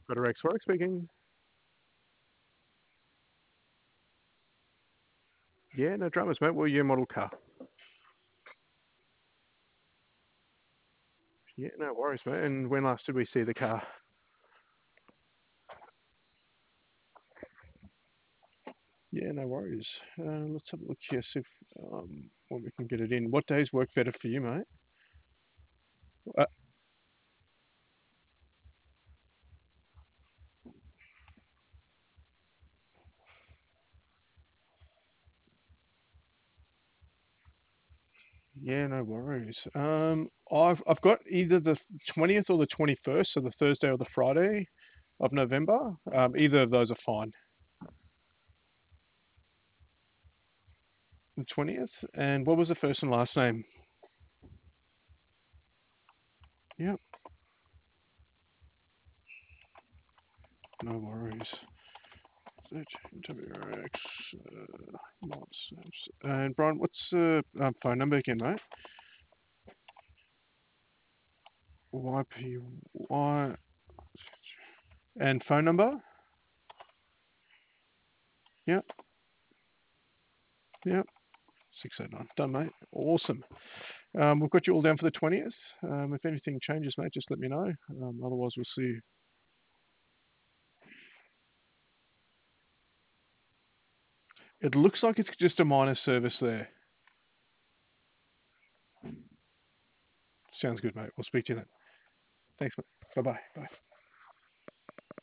FedEx Work speaking. Yeah, no dramas, mate. What are your model car? Yeah, no worries, mate. And when last did we see the car? Yeah, no worries. Let's have a look here, see if when we can get it in. What days work better for you, mate? Uh, yeah, no worries. I've got either the 20th or the 21st, so the Thursday or the Friday of November. Either of those are fine. The 20th. And what was the first and last name? Yep, no worries. WRX, mods. And Brian, what's the phone number again, mate? YPY. And phone number? Yep, yep. 689. Done, mate. Awesome. We've got you all down for the 20th. If anything changes, mate, just let me know. Otherwise, we'll see you. It looks like it's just a minor service there. Sounds good, mate. We'll speak to you then. Thanks, mate. Bye-bye. Bye.